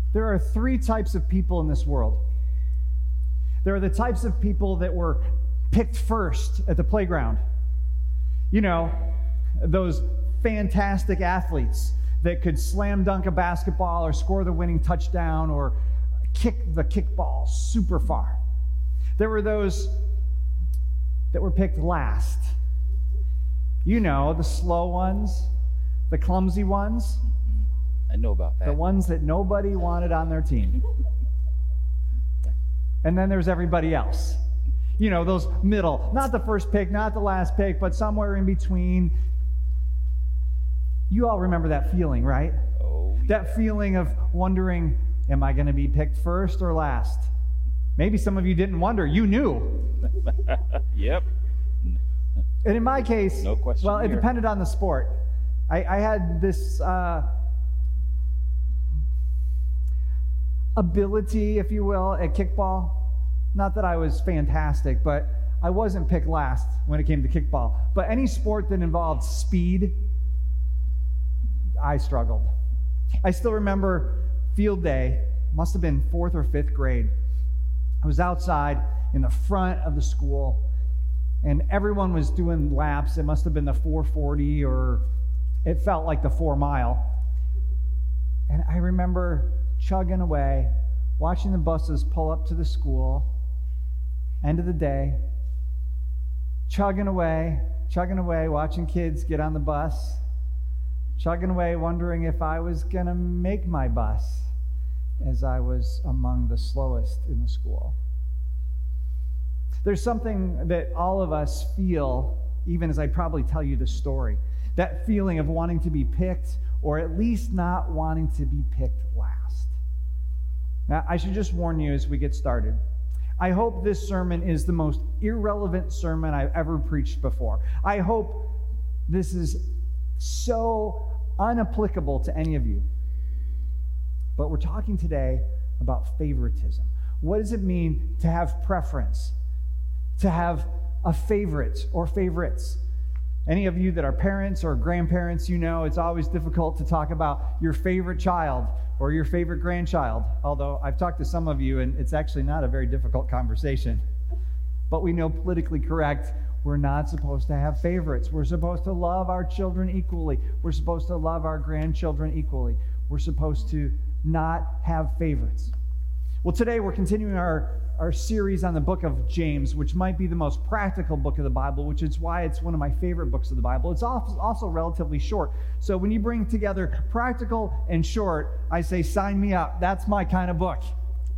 There are three types of people in this world. There are the types of people that were picked first at the playground. You know, those fantastic athletes that could slam dunk a basketball or score the winning touchdown or kick the kickball super far. There were those that were picked last. You know, the slow ones, the clumsy ones. I know about that. The ones that nobody wanted on their team. And then there's everybody else. You know, those middle, not the first pick, not the last pick, but somewhere in between. You all remember that feeling, right? Oh, yeah. That feeling of wondering, am I going to be picked first or last? Maybe some of you didn't wonder. You knew. Yep. And in my case, No question well, it here. depended on the sport. I had this ability, if you will, at kickball. Not that I was fantastic, but I wasn't picked last when it came to kickball. But any sport that involved speed, I struggled. I still remember field day, must have been 4th or 5th grade. I was outside in the front of the school, and everyone was doing laps. It must have been the 440, or it felt like the 4 mile. And I remember chugging away, watching the buses pull up to the school, end of the day, chugging away, watching kids get on the bus, chugging away, wondering if I was going to make my bus, as I was among the slowest in the school. There's something that all of us feel, even as I probably tell you the story, that feeling of wanting to be picked, or at least not wanting to be picked last. Now, I should just warn you as we get started. I hope this sermon is the most irrelevant sermon I've ever preached before. I hope this is so unapplicable to any of you. But we're talking today about favoritism. What does it mean to have preference? To have a favorite or favorites? Any of you that are parents or grandparents, you know it's always difficult to talk about your favorite child or your favorite grandchild. Although I've talked to some of you and it's actually not a very difficult conversation. But we know politically correct, we're not supposed to have favorites. We're supposed to love our children equally. We're supposed to love our grandchildren equally. We're supposed to not have favorites. Well, today we're continuing our series on the book of James, which might be the most practical book of the Bible, which is why it's one of my favorite books of the Bible. It's also relatively short. So when you bring together practical and short, I say, sign me up. That's my kind of book.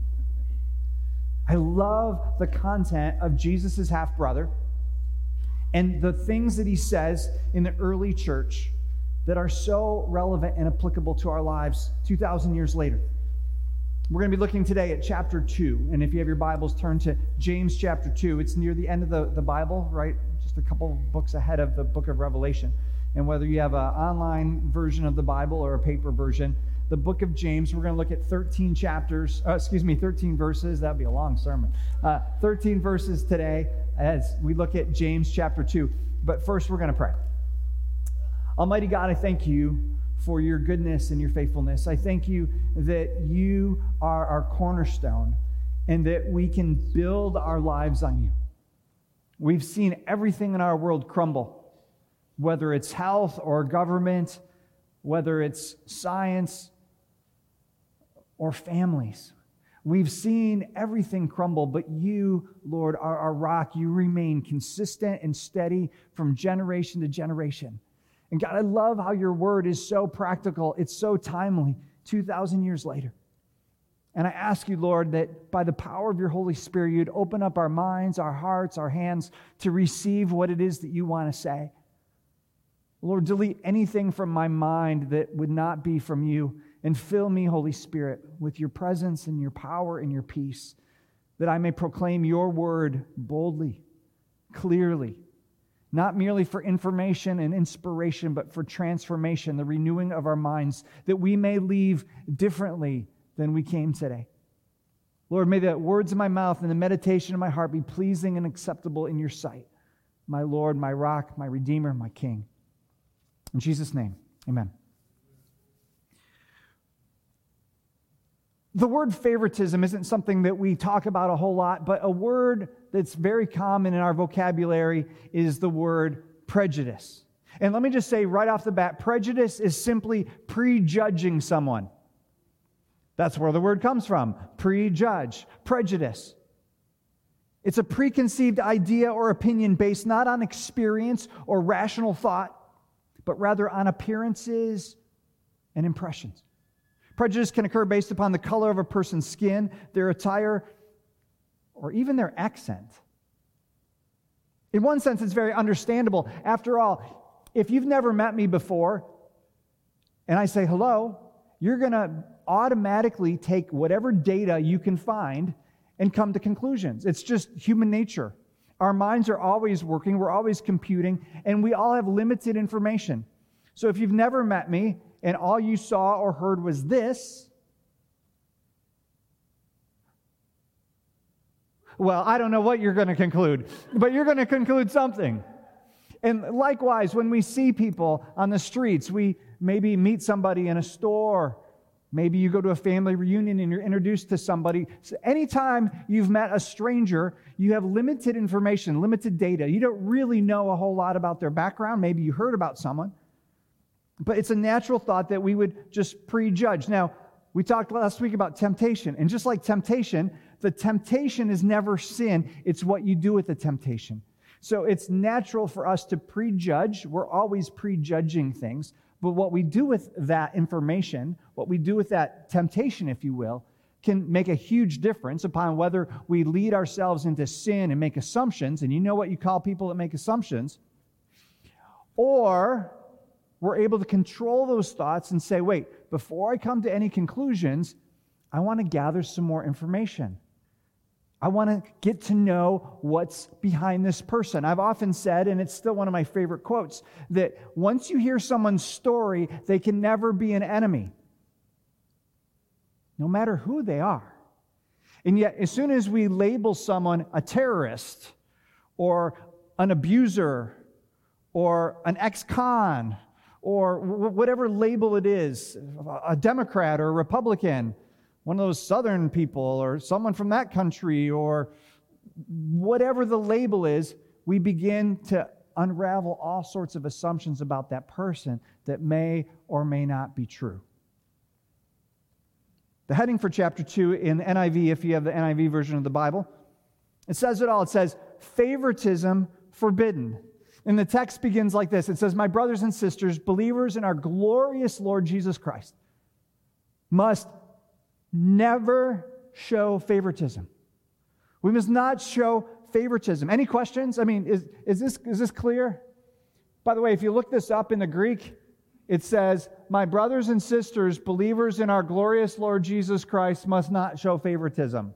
I love the content of Jesus' half-brother and the things that he says in the early church that are so relevant and applicable to our lives 2,000 years later. We're going to be looking today at chapter 2. And if you have your Bibles, turn to James chapter 2. It's near the end of the Bible, right? Just a couple books ahead of the book of Revelation. And whether you have an online version of the Bible or a paper version, the book of James, we're going to look at 13 verses. That would be a long sermon. 13 verses today as we look at James chapter 2. But first, we're going to pray. Almighty God, I thank you for your goodness and your faithfulness. I thank you that you are our cornerstone and that we can build our lives on you. We've seen everything in our world crumble, whether it's health or government, whether it's science or families. We've seen everything crumble, but you, Lord, are our rock. You remain consistent and steady from generation to generation. And God, I love how your word is so practical. It's so timely 2,000 years later. And I ask you, Lord, that by the power of your Holy Spirit, you'd open up our minds, our hearts, our hands to receive what it is that you want to say. Lord, delete anything from my mind that would not be from you and fill me, Holy Spirit, with your presence and your power and your peace, that I may proclaim your word boldly, clearly, not merely for information and inspiration, but for transformation, the renewing of our minds, that we may leave differently than we came today. Lord, may the words of my mouth and the meditation of my heart be pleasing and acceptable in your sight. My Lord, my rock, my Redeemer, my King. In Jesus' name, amen. The word favoritism isn't something that we talk about a whole lot, but a word that's very common in our vocabulary is the word prejudice. And let me just say right off the bat, prejudice is simply prejudging someone. That's where the word comes from. Prejudge, prejudice. It's a preconceived idea or opinion based not on experience or rational thought, but rather on appearances and impressions. Prejudice can occur based upon the color of a person's skin, their attire, or even their accent. In one sense, it's very understandable. After all, if you've never met me before, and I say hello, you're going to automatically take whatever data you can find and come to conclusions. It's just human nature. Our minds are always working, we're always computing, and we all have limited information. So if you've never met me, and all you saw or heard was this, well, I don't know what you're going to conclude, but you're going to conclude something. And likewise, when we see people on the streets, we maybe meet somebody in a store, maybe you go to a family reunion and you're introduced to somebody. So anytime you've met a stranger, you have limited information, limited data. You don't really know a whole lot about their background. Maybe you heard about someone. But it's a natural thought that we would just prejudge. Now, we talked last week about temptation. And just like temptation, the temptation is never sin. It's what you do with the temptation. So it's natural for us to prejudge. We're always prejudging things. But what we do with that information, what we do with that temptation, if you will, can make a huge difference upon whether we lead ourselves into sin and make assumptions. And you know what you call people that make assumptions. Or we're able to control those thoughts and say, wait, before I come to any conclusions, I want to gather some more information. I want to get to know what's behind this person. I've often said, and it's still one of my favorite quotes, that once you hear someone's story, they can never be an enemy, no matter who they are. And yet, as soon as we label someone a terrorist or an abuser or an ex-con, or whatever label it is, a Democrat or a Republican, one of those Southern people or someone from that country, or whatever the label is, we begin to unravel all sorts of assumptions about that person that may or may not be true. The heading for chapter 2 in the NIV, if you have the NIV version of the Bible, it says it all. It says, favoritism forbidden. And the text begins like this. It says, my brothers and sisters, believers in our glorious Lord Jesus Christ, must never show favoritism. We must not show favoritism. Any questions? I mean, is this clear? By the way, if you look this up in the Greek, it says, my brothers and sisters, believers in our glorious Lord Jesus Christ, must not show favoritism.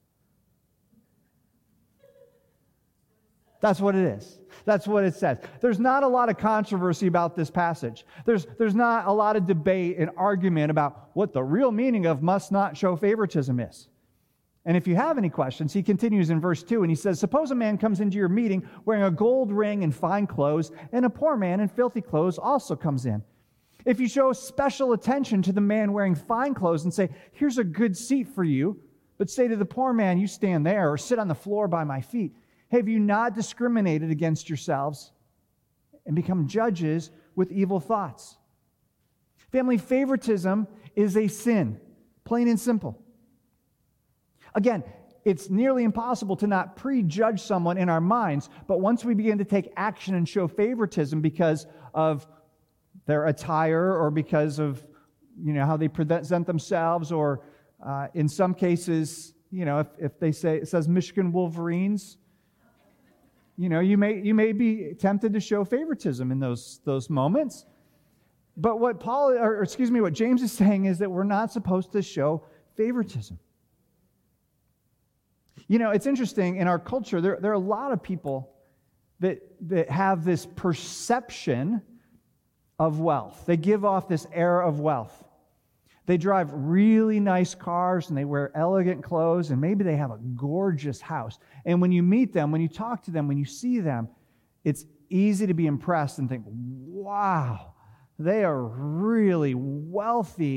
That's what it is. That's what it says. There's not a lot of controversy about this passage. There's not a lot of debate and argument about what the real meaning of must not show favoritism is. And if you have any questions, he continues in verse 2, and he says, suppose a man comes into your meeting wearing a gold ring and fine clothes, and a poor man in filthy clothes also comes in. If you show special attention to the man wearing fine clothes and say, here's a good seat for you, but say to the poor man, you stand there or sit on the floor by my feet, have you not discriminated against yourselves and become judges with evil thoughts? Family, favoritism is a sin, plain and simple. Again, it's nearly impossible to not prejudge someone in our minds, but once we begin to take action and show favoritism because of their attire or because of how they present themselves, or in some cases, if they say it says Michigan Wolverines, you may be tempted to show favoritism in those moments. But what James is saying is that we're not supposed to show favoritism. It's interesting, in our culture, there are a lot of people that have this perception of wealth. They give off this air of wealth. They drive really nice cars and they wear elegant clothes, and maybe they have a gorgeous house. And when you meet them, when you talk to them, when you see them, it's easy to be impressed and think, wow, they are really wealthy.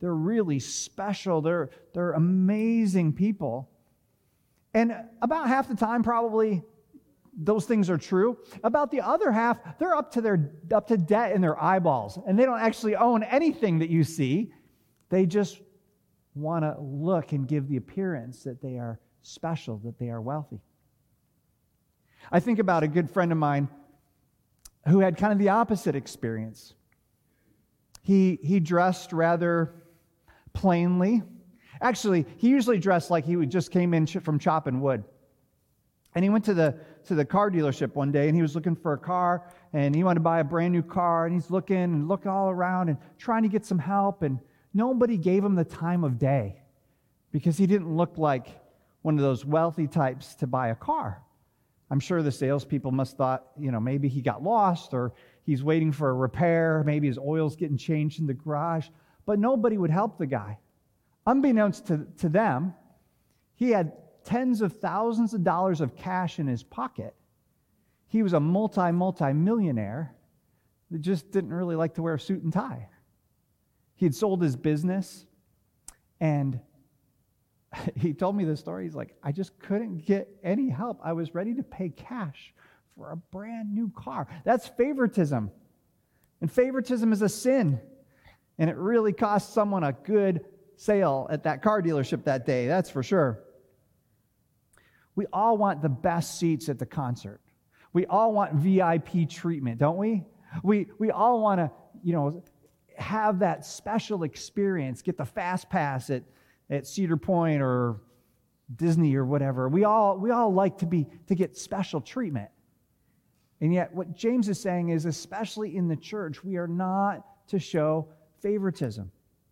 they're really special. They're amazing people. And about half the time, probably, those things are true. About the other half, they're up to debt in their eyeballs, and they don't actually own anything that you see. They just want to look and give the appearance that they are special, that they are wealthy. I think about a good friend of mine who had kind of the opposite experience. He dressed rather plainly. Actually, he usually dressed like he just came in from chopping wood. And he went to the car dealership one day, and he was looking for a car, and he wanted to buy a brand new car, and he's looking all around and trying to get some help, and nobody gave him the time of day because he didn't look like one of those wealthy types to buy a car. I'm sure the salespeople must have thought, maybe he got lost, or he's waiting for a repair, maybe his oil's getting changed in the garage, but nobody would help the guy. Unbeknownst to them, he had tens of thousands of dollars of cash in his pocket. He was a multi-millionaire that just didn't really like to wear a suit and tie. He had sold his business, and he told me this story. He's like, I just couldn't get any help. I was ready to pay cash for a brand new car. That's favoritism. And favoritism is a sin. And it really cost someone a good sale at that car dealership that day, that's for sure. We all want the best seats at the concert. We all want VIP treatment, don't we? We all want to, have that special experience, get the fast pass at Cedar Point or Disney or whatever. We all like to get special treatment. And yet what James is saying is, especially in the church, we are not to show favoritism.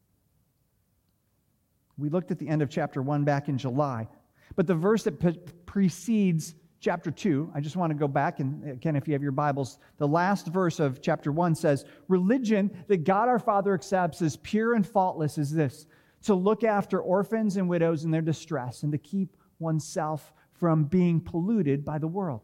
We looked at the end of chapter 1 back in July. But the verse that precedes chapter 2, I just want to go back, and again, if you have your Bibles, the last verse of chapter 1 says, religion that God our Father accepts as pure and faultless is this, to look after orphans and widows in their distress and to keep oneself from being polluted by the world.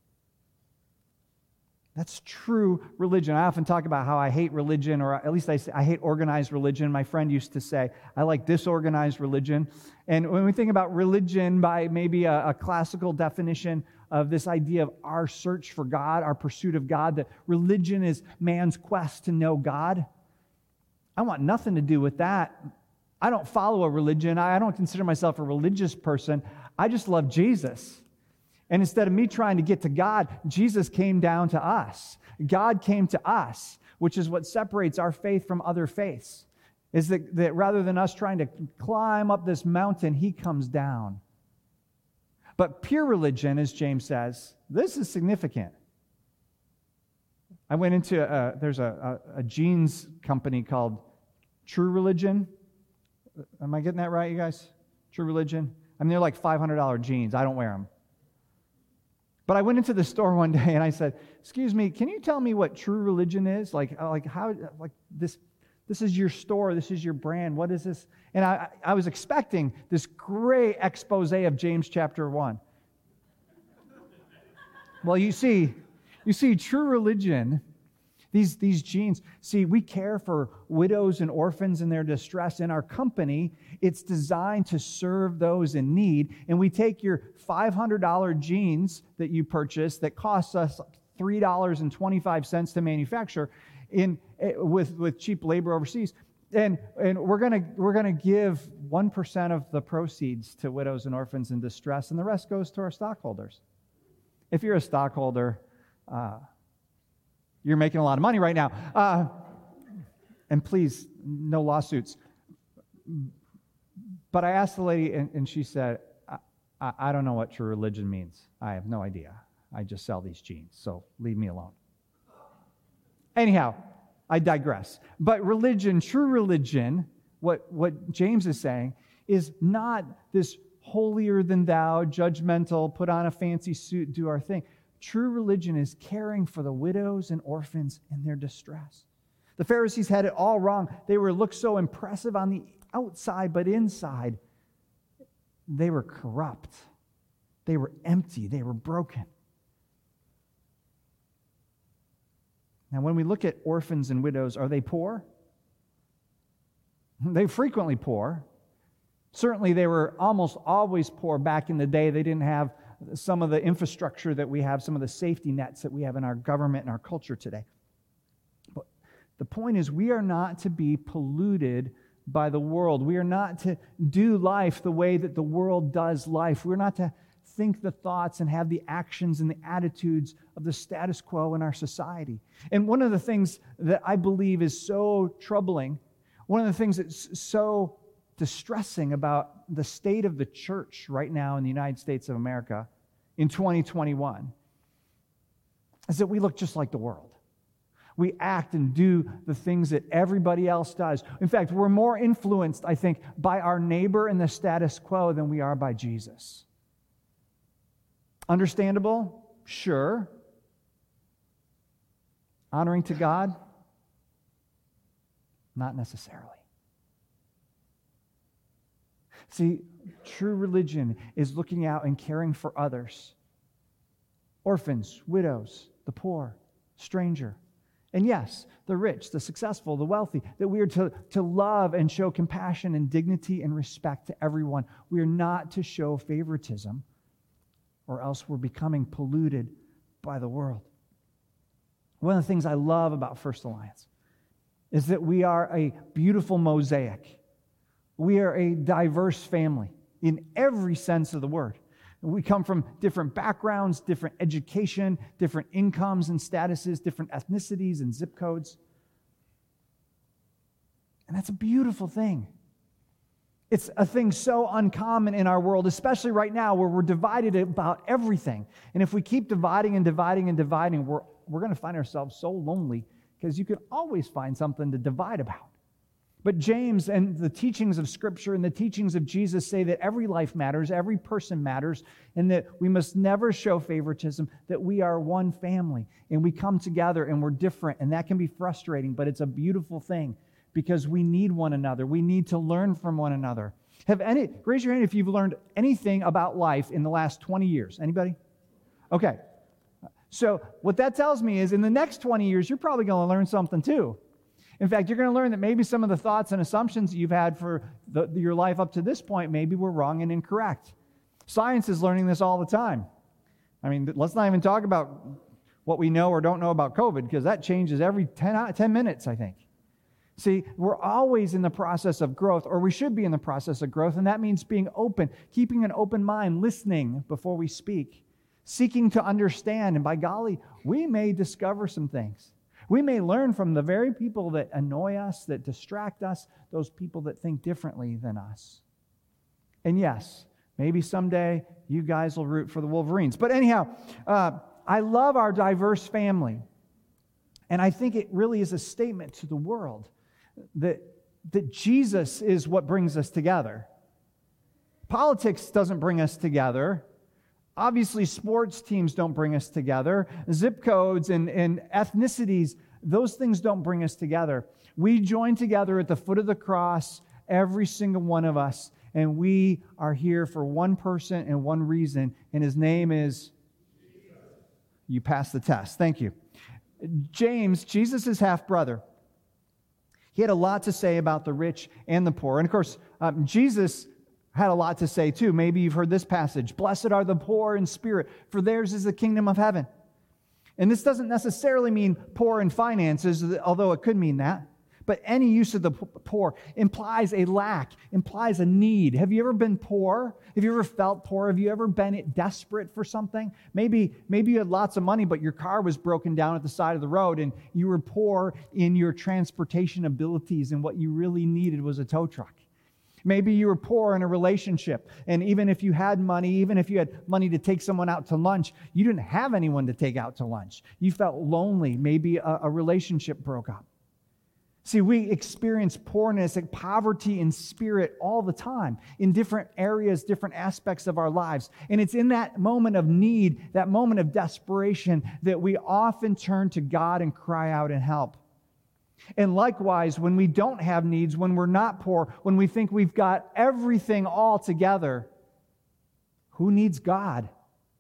That's true religion. I often talk about how I hate religion, or at least I hate organized religion. My friend used to say, I like disorganized religion. And when we think about religion by maybe a classical definition of this idea of our search for God, our pursuit of God, that religion is man's quest to know God, I want nothing to do with that. I don't follow a religion. I don't consider myself a religious person. I just love Jesus. And instead of me trying to get to God, Jesus came down to us. God came to us, which is what separates our faith from other faiths, is that rather than us trying to climb up this mountain, he comes down. But pure religion, as James says, this is significant. I went into, there's a jeans company called True Religion. Am I getting that right, you guys? True Religion? I mean, they're like $500 jeans. I don't wear them. But I went into the store one day and I said, excuse me, can you tell me what true religion is? Like how, like this is your store, this is your brand, what is this? And I was expecting this great expose of James chapter 1. Well, you see, true religion, these genes, see, we care for widows and orphans in their distress. In our company, it's designed to serve those in need. And we take your $500 jeans that you purchase that costs us $3.25 to manufacture with cheap labor overseas, and we're gonna give 1% of the proceeds to widows and orphans in distress, and the rest goes to our stockholders. If you're a stockholder, you're making a lot of money right now. And please, no lawsuits. But I asked the lady, and she said, I don't know what true religion means. I have no idea. I just sell these jeans, so leave me alone. Anyhow, I digress. But religion, true religion, what James is saying, is not this holier than thou, judgmental, put on a fancy suit, do our thing. True religion is caring for the widows and orphans in their distress. The Pharisees had it all wrong. They looked so impressive on the outside, but inside, they were corrupt. They were empty. They were broken. Now, when we look at orphans and widows, are they poor? They frequently poor. Certainly, they were almost always poor back in the day. They didn't have some of the infrastructure that we have, some of the safety nets that we have in our government and our culture today. But the point is, we are not to be polluted by the world. We are not to do life the way that the world does life. We're not to think the thoughts and have the actions and the attitudes of the status quo in our society. And one of the things that I believe is so troubling, one of the things that's so distressing about the state of the church right now in the United States of America in 2021 is that we look just like the world. We act and do the things that everybody else does. In fact, we're more influenced, I think, by our neighbor and the status quo than we are by Jesus. Understandable? Sure. Honoring to God? Not necessarily. See, true religion is looking out and caring for others. Orphans, widows, the poor, stranger. And yes, the rich, the successful, the wealthy, that we are to love and show compassion and dignity and respect to everyone. We are not to show favoritism, or else we're becoming polluted by the world. One of the things I love about First Alliance is that we are a beautiful mosaic. We are a diverse family in every sense of the word. We come from different backgrounds, different education, different incomes and statuses, different ethnicities and zip codes. And that's a beautiful thing. It's a thing so uncommon in our world, especially right now where we're divided about everything. And if we keep dividing and dividing and dividing, we're going to find ourselves so lonely because you can always find something to divide about. But James and the teachings of Scripture and the teachings of Jesus say that every life matters, every person matters, and that we must never show favoritism, that we are one family, and we come together and we're different, and that can be frustrating, but it's a beautiful thing because we need one another. We need to learn from one another. Raise your hand if you've learned anything about life in the last 20 years. Anybody? Okay. So what that tells me is in the next 20 years, you're probably going to learn something too. In fact, you're going to learn that maybe some of the thoughts and assumptions that you've had for your life up to this point maybe were wrong and incorrect. Science is learning this all the time. I mean, let's not even talk about what we know or don't know about COVID because that changes every 10 minutes, I think. See, we're always in the process of growth, or we should be in the process of growth, and that means being open, keeping an open mind, listening before we speak, seeking to understand, and by golly, we may discover some things. We may learn from the very people that annoy us, that distract us, those people that think differently than us. And yes, maybe someday you guys will root for the Wolverines. But anyhow, I love our diverse family. And I think it really is a statement to the world that Jesus is what brings us together. Politics doesn't bring us together. Obviously, sports teams don't bring us together. Zip codes and ethnicities, those things don't bring us together. We join together at the foot of the cross, every single one of us, and we are here for one person and one reason, and his name is... You passed the test. Thank you. James, Jesus' half-brother, he had a lot to say about the rich and the poor. And of course, Jesus had a lot to say too. Maybe you've heard this passage. Blessed are the poor in spirit, for theirs is the kingdom of heaven. And this doesn't necessarily mean poor in finances, although it could mean that. But any use of the poor implies a lack, implies a need. Have you ever been poor? Have you ever felt poor? Have you ever been desperate for something? Maybe you had lots of money, but your car was broken down at the side of the road, and you were poor in your transportation abilities, and what you really needed was a tow truck. Maybe you were poor in a relationship, and even if you had money, even if you had money to take someone out to lunch, you didn't have anyone to take out to lunch. You felt lonely. Maybe a relationship broke up. See, we experience poorness and poverty in spirit all the time in different areas, different aspects of our lives. And it's in that moment of need, that moment of desperation, that we often turn to God and cry out and help. And likewise, when we don't have needs, when we're not poor, when we think we've got everything all together, who needs God?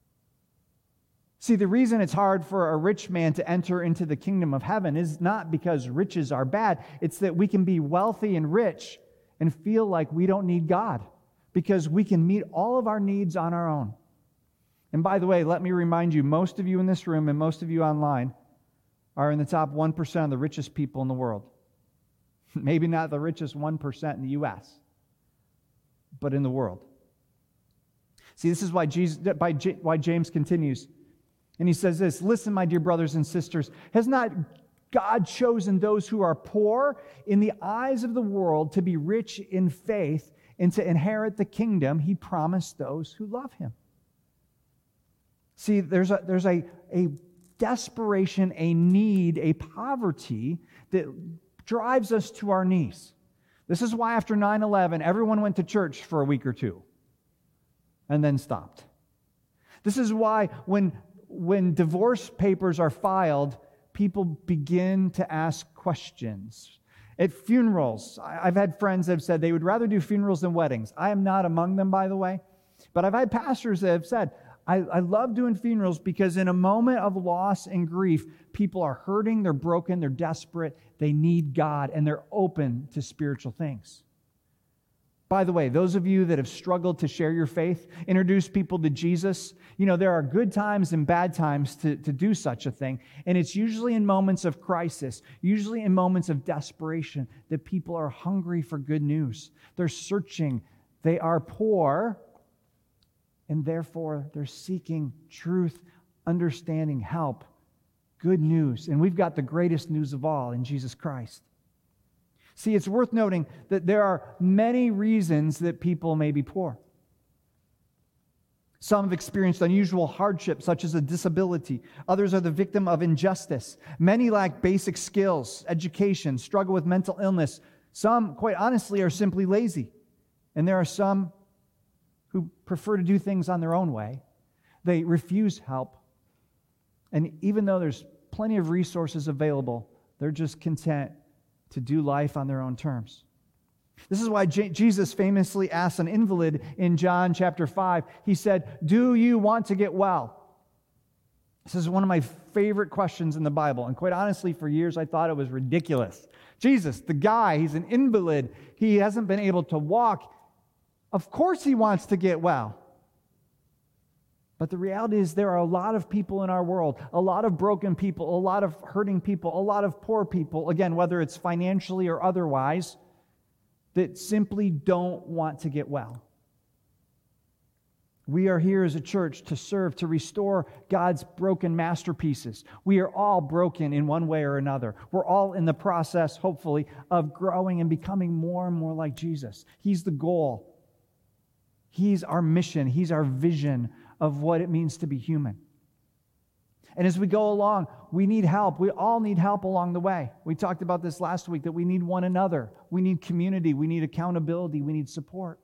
See, the reason it's hard for a rich man to enter into the kingdom of heaven is not because riches are bad. It's that we can be wealthy and rich and feel like we don't need God because we can meet all of our needs on our own. And by the way, let me remind you, most of you in this room and most of you online are in the top 1% of the richest people in the world. Maybe not the richest 1% in the U.S., but in the world. See, this is why James continues. And he says this, listen, my dear brothers and sisters, has not God chosen those who are poor in the eyes of the world to be rich in faith and to inherit the kingdom he promised those who love him? See, there's a desperation, a need, a poverty that drives us to our knees. This is why after 9/11, everyone went to church for a week or two and then stopped. This is why when divorce papers are filed, people begin to ask questions. At funerals, I've had friends that have said they would rather do funerals than weddings. I am not among them, by the way. But I've had pastors that have said, I love doing funerals because in a moment of loss and grief, people are hurting, they're broken, they're desperate, they need God, and they're open to spiritual things. By the way, those of you that have struggled to share your faith, introduce people to Jesus, there are good times and bad times to do such a thing. And it's usually in moments of crisis, usually in moments of desperation, that people are hungry for good news. They're searching. They are poor, and therefore they're seeking truth, understanding, help, good news. And we've got the greatest news of all in Jesus Christ. See, it's worth noting that there are many reasons that people may be poor. Some have experienced unusual hardship, such as a disability. Others are the victim of injustice. Many lack basic skills, education, struggle with mental illness. Some, quite honestly, are simply lazy. And there are some who prefer to do things on their own way. They refuse help. And even though there's plenty of resources available, they're just content to do life on their own terms. This is why Jesus famously asked an invalid in John chapter 5, he said, "Do you want to get well?" This is one of my favorite questions in the Bible. And quite honestly, for years I thought it was ridiculous. Jesus, the guy, he's an invalid. He hasn't been able to walk. Of course he wants to get well. But the reality is there are a lot of people in our world, a lot of broken people, a lot of hurting people, a lot of poor people, again, whether it's financially or otherwise, that simply don't want to get well. We are here as a church to serve, to restore God's broken masterpieces. We are all broken in one way or another. We're all in the process, hopefully, of growing and becoming more and more like Jesus. He's the goal. He's our mission. He's our vision of what it means to be human. And as we go along, we need help. We all need help along the way. We talked about this last week, that we need one another. We need community. We need accountability. We need support.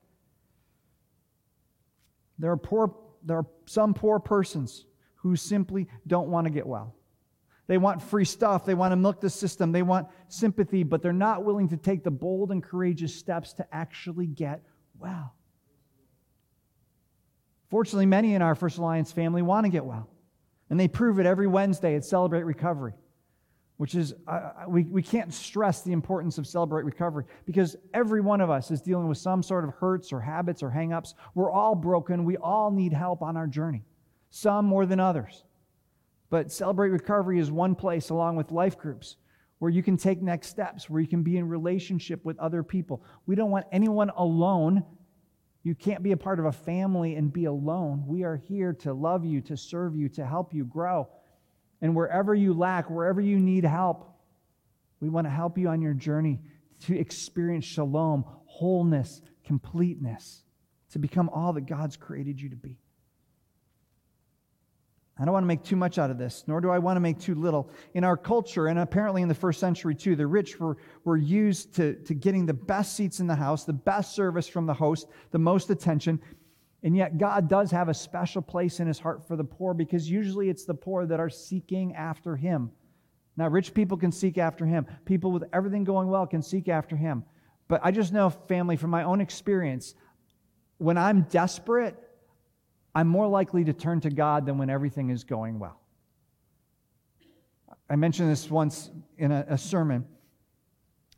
There are some poor persons who simply don't want to get well. They want free stuff. They want to milk the system. They want sympathy, but they're not willing to take the bold and courageous steps to actually get well. Fortunately, many in our First Alliance family want to get well. And they prove it every Wednesday at Celebrate Recovery, which is, we can't stress the importance of Celebrate Recovery, because every one of us is dealing with some sort of hurts or habits or hang-ups. We're all broken. We all need help on our journey, some more than others. But Celebrate Recovery is one place, along with life groups, where you can take next steps, where you can be in relationship with other people. We don't want anyone alone. You can't be a part of a family and be alone. We are here to love you, to serve you, to help you grow. And wherever you lack, wherever you need help, we want to help you on your journey to experience shalom, wholeness, completeness, to become all that God's created you to be. I don't want to make too much out of this, nor do I want to make too little. In our culture, and apparently in the first century too, the rich were used to getting the best seats in the house, the best service from the host, the most attention. And yet God does have a special place in his heart for the poor, because usually it's the poor that are seeking after him. Now, rich people can seek after him. People with everything going well can seek after him. But I just know, family, from my own experience, when I'm desperate, I'm more likely to turn to God than when everything is going well. I mentioned this once in a sermon.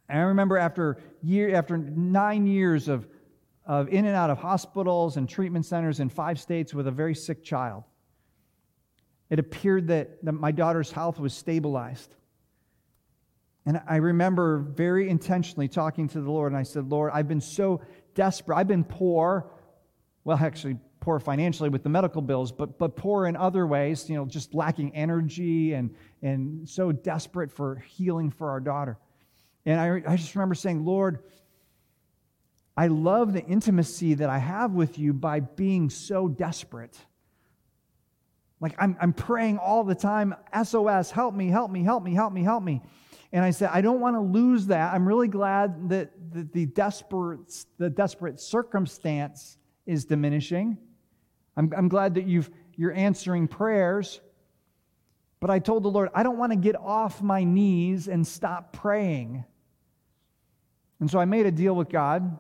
And I remember after 9 years of in and out of hospitals and treatment centers in 5 states with a very sick child, it appeared that my daughter's health was stabilized. And I remember very intentionally talking to the Lord, and I said, Lord, I've been so desperate. I've been poor, well, actually poor financially with the medical bills, but poor in other ways, just lacking energy and so desperate for healing for our daughter. And I just remember saying, Lord, I love the intimacy that I have with you by being so desperate. Like I'm praying all the time, SOS, help me, help me, help me, help me, help me. And I said, I don't want to lose that. I'm really glad that the desperate circumstance is diminishing. I'm glad that you're answering prayers. But I told the Lord, I don't want to get off my knees and stop praying. And so I made a deal with God.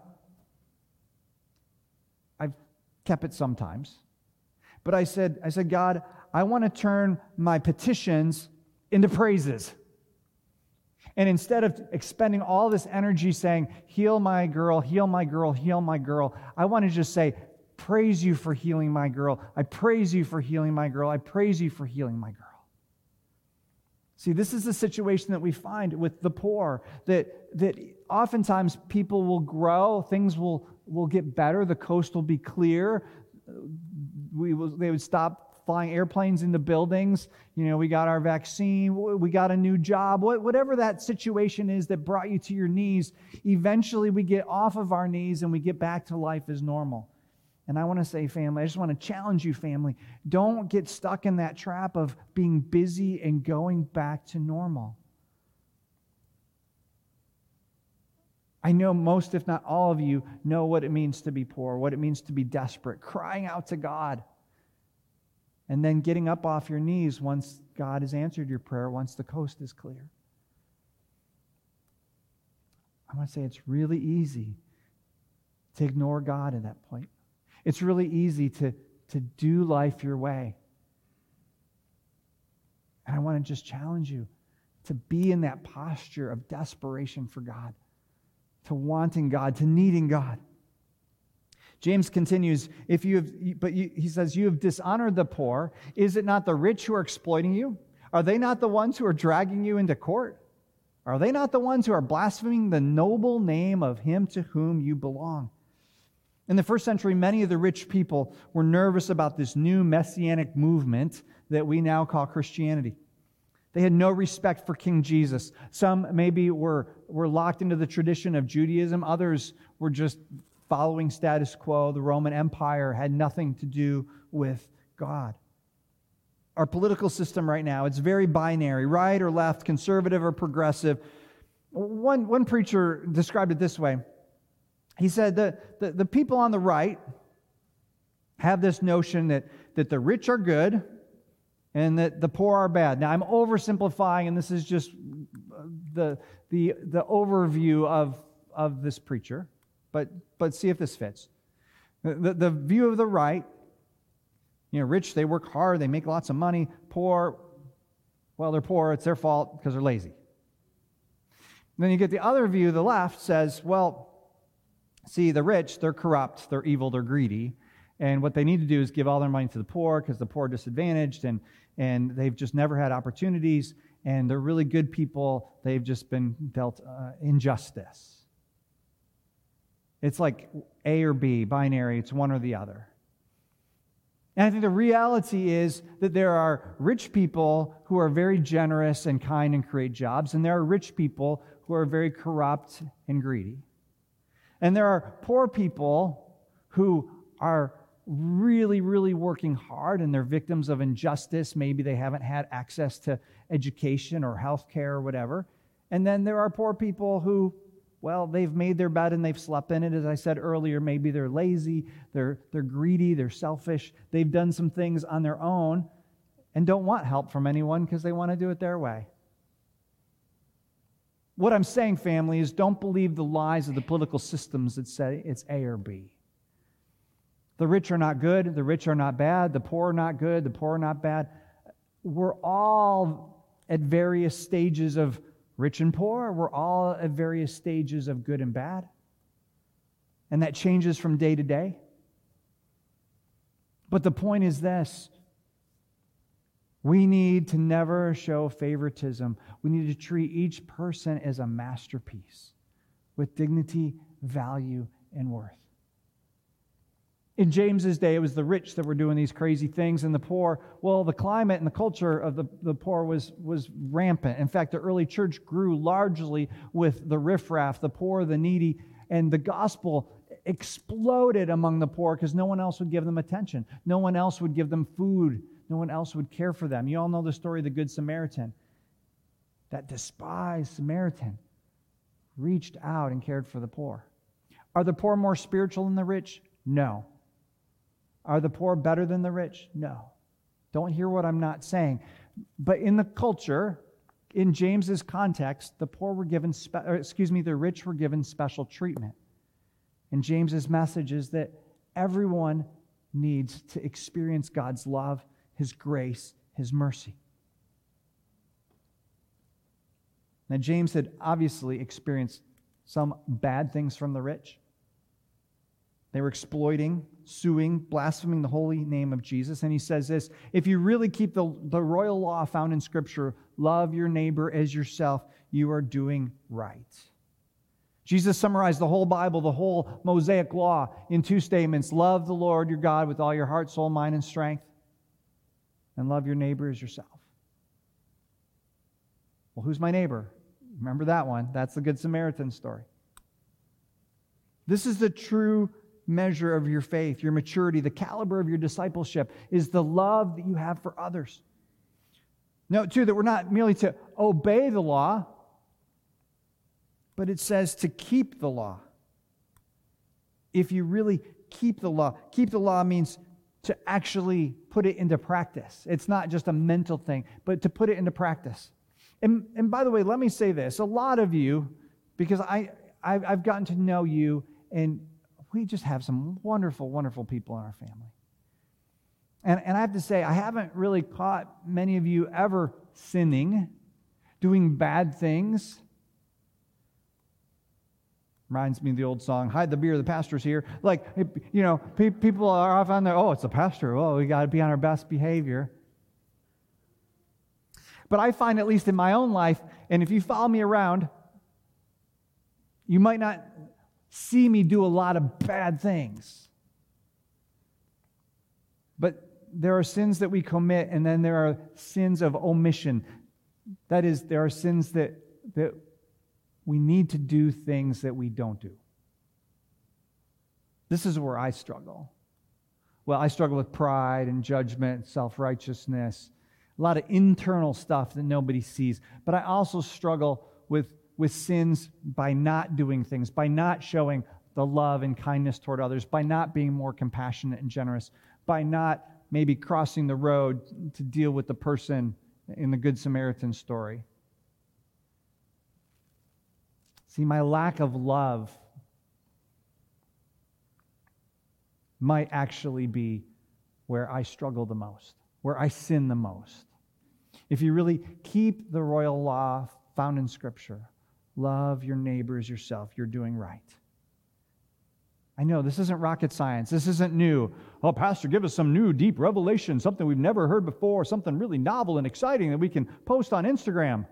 I've kept it sometimes. But I said, God, I want to turn my petitions into praises. And instead of expending all this energy saying, heal my girl, heal my girl, heal my girl, I want to just say, praise you for healing my girl. I praise you for healing my girl. I praise you for healing my girl. See, this is the situation that we find with the poor, that oftentimes people will grow, things will get better, the coast will be clear, they would stop flying airplanes into buildings, we got our vaccine, we got a new job, whatever that situation is that brought you to your knees, eventually we get off of our knees and we get back to life as normal. And I want to say, family, I just want to challenge you, family, don't get stuck in that trap of being busy and going back to normal. I know most, if not all of you, know what it means to be poor, what it means to be desperate, crying out to God, and then getting up off your knees once God has answered your prayer, once the coast is clear. I want to say it's really easy to ignore God at that point. It's really easy to do life your way. And I want to just challenge you to be in that posture of desperation for God, to wanting God, to needing God. James continues, he says, you have dishonored the poor. Is it not the rich who are exploiting you? Are they not the ones who are dragging you into court? Are they not the ones who are blaspheming the noble name of him to whom you belong? In the first century, many of the rich people were nervous about this new messianic movement that we now call Christianity. They had no respect for King Jesus. Some maybe were locked into the tradition of Judaism. Others were just following status quo. The Roman Empire had nothing to do with God. Our political system right now, it's very binary, right or left, conservative or progressive. One preacher described it this way. He said that the people on the right have this notion that the rich are good and that the poor are bad. Now, I'm oversimplifying, and this is just the overview of this preacher, but see if this fits. The view of the right, rich, they work hard, they make lots of money. Poor, well, they're poor, it's their fault because they're lazy. And then you get the other view, the left says, well, see, the rich, they're corrupt, they're evil, they're greedy, and what they need to do is give all their money to the poor because the poor are disadvantaged, and they've just never had opportunities, and they're really good people, they've just been dealt injustice. It's like A or B, binary, it's one or the other. And I think the reality is that there are rich people who are very generous and kind and create jobs, and there are rich people who are very corrupt and greedy. And there are poor people who are really, really working hard and they're victims of injustice. Maybe they haven't had access to education or health care or whatever. And then there are poor people who, well, they've made their bed and they've slept in it. As I said earlier, maybe they're lazy, they're greedy, they're selfish. They've done some things on their own and don't want help from anyone because they want to do it their way. What I'm saying, family, is don't believe the lies of the political systems that say it's A or B. The rich are not good, the rich are not bad, the poor are not good, the poor are not bad. We're all at various stages of Rich and poor, we're all at various stages of good and bad. And that changes from day to day. But the point is this. We need to never show favoritism. We need to treat each person as a masterpiece with dignity, value, and worth. In James's day, it was the rich that were doing these crazy things, and the poor, well, the climate and the culture of the poor was rampant. In fact, the early church grew largely with the riffraff, the poor, the needy, and the gospel exploded among the poor because no one else would give them attention. No one else would give them food. No one else would care for them. You all know the story of the Good Samaritan. That despised Samaritan reached out and cared for the poor. Are the poor more spiritual than the rich? No. Are the poor better than the rich? No. Don't hear what I'm not saying. But in the culture, in James's context, the rich were given special treatment. And James's message is that everyone needs to experience God's love, His grace, His mercy. Now, James had obviously experienced some bad things from the rich. They were exploiting, suing, blaspheming the holy name of Jesus. And he says this, if you really keep the royal law found in Scripture, love your neighbor as yourself, you are doing right. Jesus summarized the whole Bible, the whole Mosaic law in 2 statements. Love the Lord your God with all your heart, soul, mind, and strength. And love your neighbor as yourself. Well, who's my neighbor? Remember that one. That's the Good Samaritan story. This is the true measure of your faith, your maturity, the caliber of your discipleship is the love that you have for others. Note, too, that we're not merely to obey the law, but it says to keep the law. If you really keep the law means to actually put it into practice. It's not just a mental thing, but to put it into practice. And by the way, let me say this. A lot of you, because I've gotten to know you, and we just have some wonderful, wonderful people in our family. And I have to say, I haven't really caught many of you ever sinning, doing bad things. Reminds me of the old song, hide the beer, the pastor's here. Like, you know, people are off on their, oh, it's the pastor. Oh, we got to be on our best behavior. But I find, at least in my own life, and if you follow me around, you might not see me do a lot of bad things. But there are sins that we commit, and then there are sins of omission. That is, there are sins that we need to do things that we don't do. This is where I struggle. Well, I struggle with pride and judgment, self-righteousness, a lot of internal stuff that nobody sees. But I also struggle with sins by not doing things, by not showing the love and kindness toward others, by not being more compassionate and generous, by not maybe crossing the road to deal with the person in the Good Samaritan story. See, my lack of love might actually be where I struggle the most, where I sin the most. If you really keep the royal law found in Scripture, love your neighbor as yourself, you're doing right. I know this isn't rocket science. This isn't new. Oh, Pastor, give us some new deep revelation, something we've never heard before, something really novel and exciting that we can post on Instagram.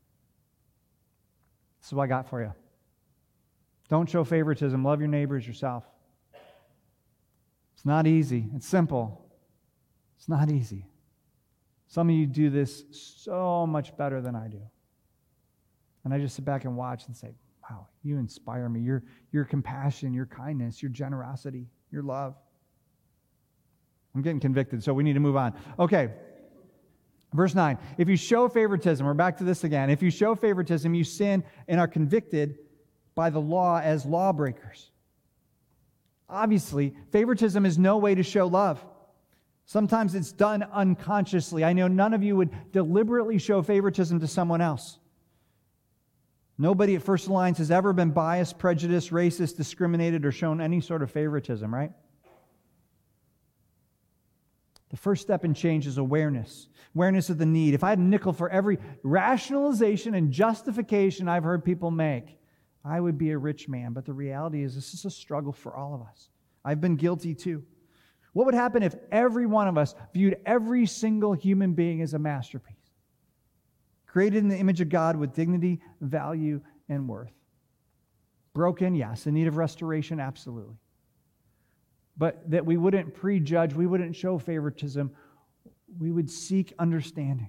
This is what I got for you. Don't show favoritism. Love your neighbor as yourself. It's not easy. It's simple. It's not easy. Some of you do this so much better than I do. And I just sit back and watch and say, wow, you inspire me. Your compassion, your kindness, your generosity, your love. I'm getting convicted, so we need to move on. Okay. Verse 9, if you show favoritism, we're back to this again. If you show favoritism, you sin and are convicted by the law as lawbreakers. Obviously, favoritism is no way to show love. Sometimes it's done unconsciously. I know none of you would deliberately show favoritism to someone else. Nobody at First Alliance has ever been biased, prejudiced, racist, discriminated, or shown any sort of favoritism, right? The first step in change is awareness. Awareness of the need. If I had a nickel for every rationalization and justification I've heard people make, I would be a rich man. But the reality is this is a struggle for all of us. I've been guilty too. What would happen if every one of us viewed every single human being as a masterpiece? Created in the image of God with dignity, value, and worth. Broken, yes. In need of restoration, absolutely. But that we wouldn't prejudge, we wouldn't show favoritism, we would seek understanding.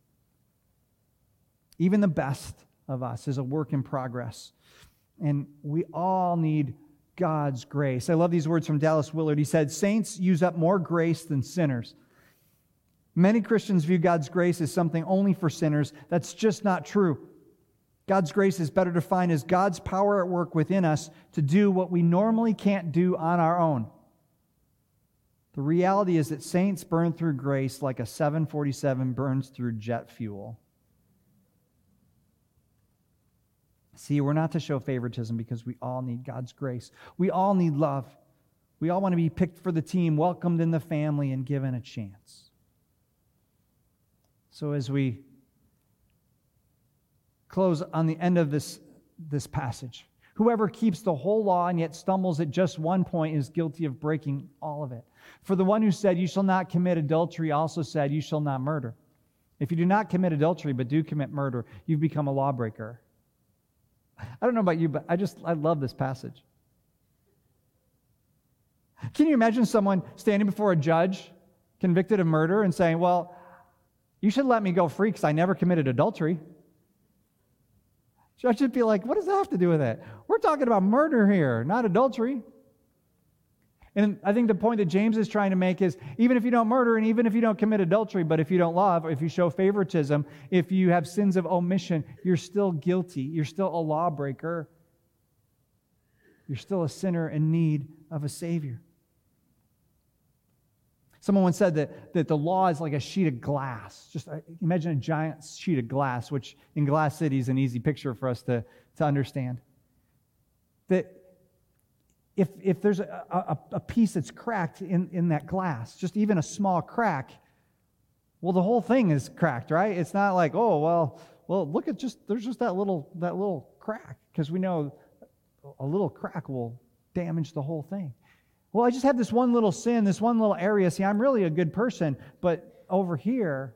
Even the best of us is a work in progress. And we all need God's grace. I love these words from Dallas Willard. He said, "Saints use up more grace than sinners." Many Christians view God's grace as something only for sinners. That's just not true. God's grace is better defined as God's power at work within us to do what we normally can't do on our own. The reality is that saints burn through grace like a 747 burns through jet fuel. See, we're not to show favoritism because we all need God's grace. We all need love. We all want to be picked for the team, welcomed in the family, and given a chance. So as we close on the end of this passage, whoever keeps the whole law and yet stumbles at just one point is guilty of breaking all of it. For the one who said, "You shall not commit adultery," also said, "You shall not murder." If you do not commit adultery but do commit murder, you've become a lawbreaker. I don't know about you, but I love this passage. Can you imagine someone standing before a judge convicted of murder and saying, "Well, you should let me go free because I never committed adultery"? Judge should be like, "What does that have to do with it? We're talking about murder here, not adultery." And I think the point that James is trying to make is, even if you don't murder and even if you don't commit adultery, but if you don't love, or if you show favoritism, if you have sins of omission, you're still guilty. You're still a lawbreaker. You're still a sinner in need of a Savior. Someone once said that the law is like a sheet of glass. Just imagine a giant sheet of glass, which in Glass City is an easy picture for us to understand. That if there's a piece that's cracked in that glass, just even a small crack, well, the whole thing is cracked, right? It's not like, oh, well, look at there's just that little crack, because we know a little crack will damage the whole thing. Well, I just have this one little sin, this one little area. See, I'm really a good person, but over here,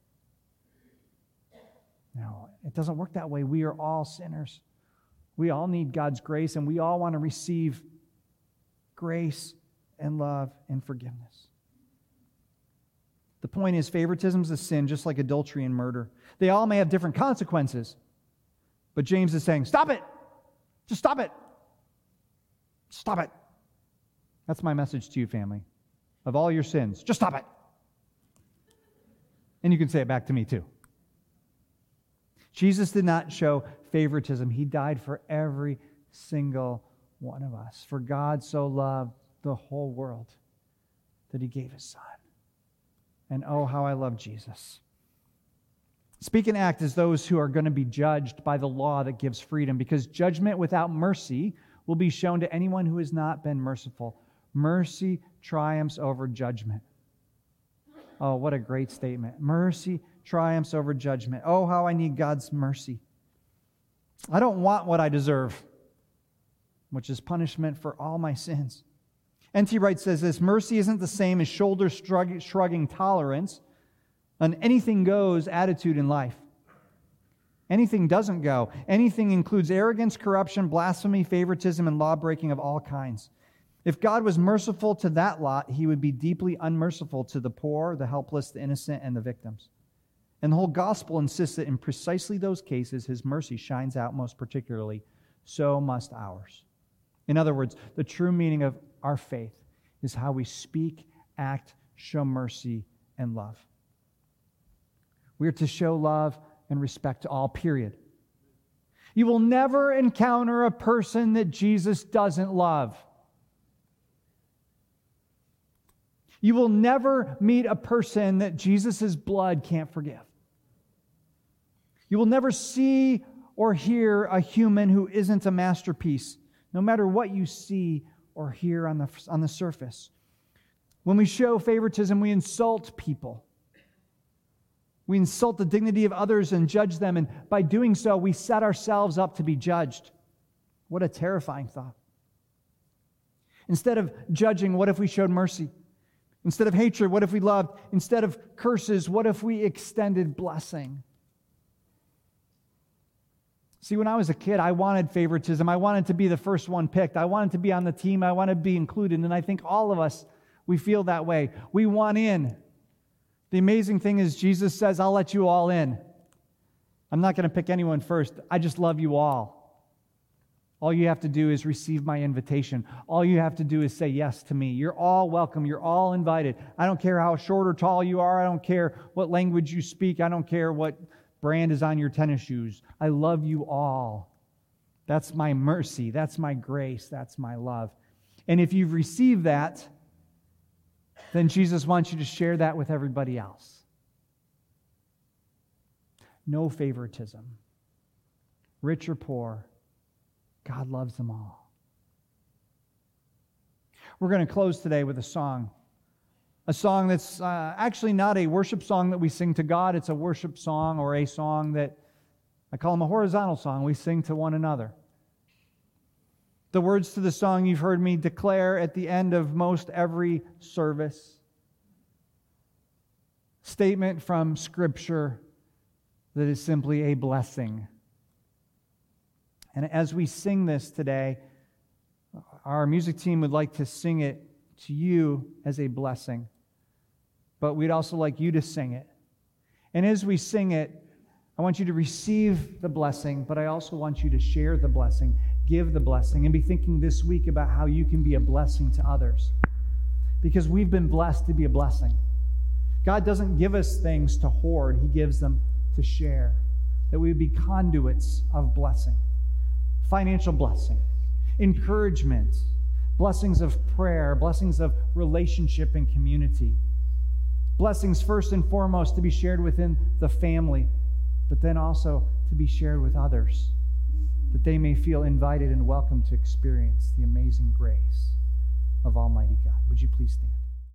no, it doesn't work that way. We are all sinners. We all need God's grace, and we all want to receive grace and love and forgiveness. The point is, favoritism is a sin just like adultery and murder. They all may have different consequences, but James is saying, stop it. Just stop it. Stop it. That's my message to you, family. Of all your sins, just stop it. And you can say it back to me too. Jesus did not show favoritism. He died for every single one of us. For God so loved the whole world that He gave His Son. And oh, how I love Jesus. Speak and act as those who are going to be judged by the law that gives freedom, because judgment without mercy will be shown to anyone who has not been merciful. Mercy triumphs over judgment. Oh, what a great statement. Mercy triumphs over judgment. Oh, how I need God's mercy. I don't want what I deserve, which is punishment for all my sins. N.T. Wright says this: mercy isn't the same as shoulder-shrugging tolerance, an anything-goes attitude in life. Anything doesn't go. Anything includes arrogance, corruption, blasphemy, favoritism, and law-breaking of all kinds. If God was merciful to that lot, He would be deeply unmerciful to the poor, the helpless, the innocent, and the victims. And the whole gospel insists that in precisely those cases, His mercy shines out most particularly. So must ours. In other words, the true meaning of our faith is how we speak, act, show mercy, and love. We are to show love and respect to all, period. You will never encounter a person that Jesus doesn't love. You will never meet a person that Jesus' blood can't forgive. You will never see or hear a human who isn't a masterpiece, no matter what you see or hear on the surface. When we show favoritism, we insult people. We insult the dignity of others and judge them, and by doing so, we set ourselves up to be judged. What a terrifying thought. Instead of judging, what if we showed mercy? Instead of hatred, what if we loved? Instead of curses, what if we extended blessing? See, when I was a kid, I wanted favoritism. I wanted to be the first one picked. I wanted to be on the team. I wanted to be included. And I think all of us, we feel that way. We want in. The amazing thing is Jesus says, I'll let you all in. I'm not going to pick anyone first. I just love you all. All you have to do is receive my invitation. All you have to do is say yes to me. You're all welcome. You're all invited. I don't care how short or tall you are. I don't care what language you speak. I don't care what brand is on your tennis shoes. I love you all. That's my mercy. That's my grace. That's my love. And if you've received that, then Jesus wants you to share that with everybody else. No favoritism. Rich or poor, God loves them all. We're going to close today with a song that's actually not a worship song that we sing to God. It's a worship song, or a song that I call them a horizontal song we sing to one another. The words to the song you've heard me declare at the end of most every service. Statement from Scripture that is simply a blessing. And as we sing this today, our music team would like to sing it to you as a blessing. But we'd also like you to sing it. And as we sing it, I want you to receive the blessing, but I also want you to share the blessing, give the blessing, and be thinking this week about how you can be a blessing to others. Because we've been blessed to be a blessing. God doesn't give us things to hoard. He gives them to share. That we would be conduits of blessing. Financial blessing, encouragement, blessings of prayer, blessings of relationship and community. Blessings first and foremost to be shared within the family, but then also to be shared with others, that they may feel invited and welcome to experience the amazing grace of Almighty God. Would you please stand?